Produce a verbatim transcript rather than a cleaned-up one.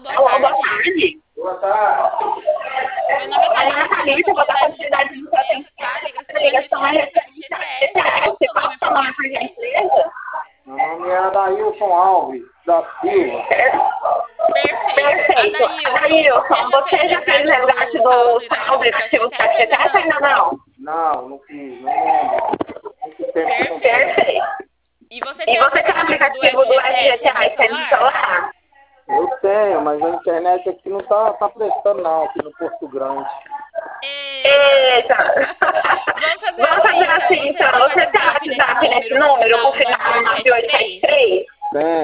boa Alô, boa tarde. tarde. Boa tarde. Meu nome é Meu nome é Thalita, Thalita, eu vou vou dar dar continuidade continuidade no no seu processo, atendimento. tá? A Essa ligação é ligação é referente ao referente ao F G T S. Qual o F G T S. seu Qual nome, o seu por nome, por gentileza? gentileza? Meu nome é Adailson Alves da Silva. Perfeito. Perfeito. Adailson, você Adailson, já você fez já fez resgate resgate do do saldo saldo inativo do inativo do F G T S ou ainda F G T S não? ainda não? Não, não fiz, não lembro. Muito tempo que eu não fiz. Perfeito. E você E tem o você tem o aplicativo do aplicativo do F G T S aí no F G T S aí no celular? celular? Eu tenho, mas a internet aqui não tá, tá prestando não, aqui no Porto Grande. Eita. Eita. Vamos fazer Vamos assim, fazer então. assim, Você então. tem Você tem WhatsApp nesse WhatsApp nesse número com número, com final final nove oito sete nove oito sete três? três? Tenho.